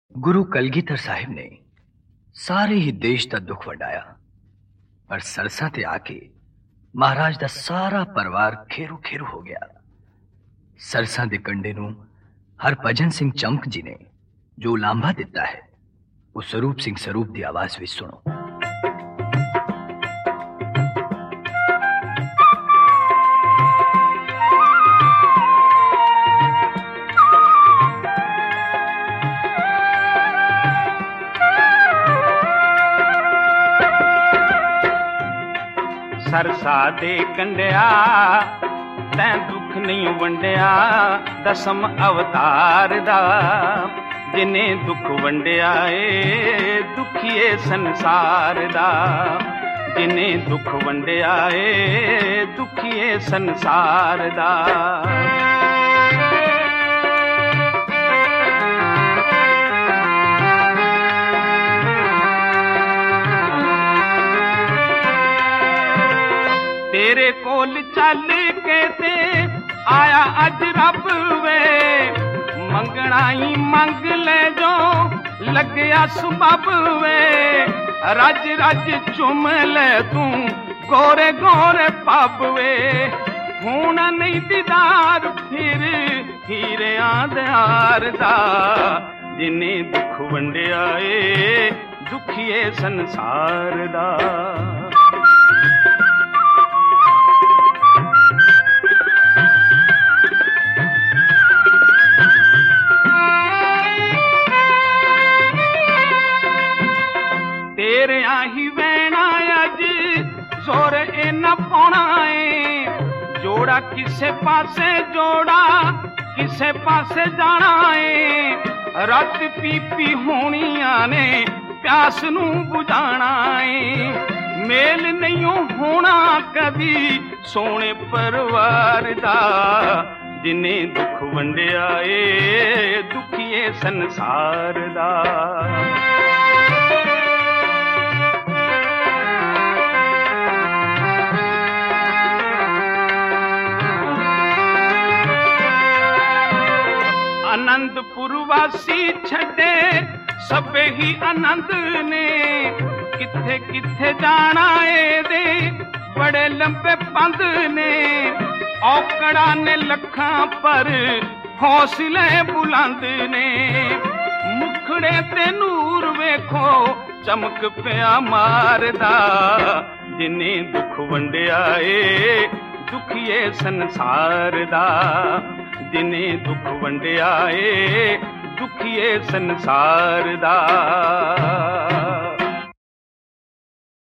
गुरु कलगीधर साहिब ने सारे ही देश का दुख वंडाया, पर सरसा ते आके महाराज का सारा परिवार खेरू खेरू हो गया। सरसा दे कंडे नूं हरभजन सिंह चमक जी ने जो लांभा दिता है, वो स्वरूप सिंह स्वरूप की आवाज विच सुनो। सरसा दे कंडिया तैं दुख नहीं वंडिया, दसम अवतार दा जिने दुख वंडिया ए दुखिए संसार दा, जिने दुख वंडिया ए दुखिए संसार दा। तेरे कोल चल के ते आया अज रब वे, मंगना ही मंग ले जो लग्या सबब वे, रज रज चुम ले तू गोरे गोरे पब वे, हुण नहीं दीदार फिर हीरे आधार दा, जिने दुख वंडिया ए दुखिए संसार दा। तेरे ही वैना अज जोर ए न पाना है, जोड़ा किसे पासे जोड़ा किसे पासे जाना है, रात पीपी होनिया ने प्यास नू बुझाना है, मेल नहीं होना कभी सोने परिवार दा, जिने दुख वंडिया ए दुखिए संसार दा। आनंदपुर वासी छड़े सबे ही आनंद ने, किथे किथे जाना ए दे बड़े लंबे पंद ने, औकड़ा ने लखां पर हौसले बुलंद ने, मुखड़े ते नूर वेखो चमक पिया मारदा, जिने दुख वंडिया ए दुखिए संसार दा, जिने दुख वंडिया ए दुखिए संसार दा।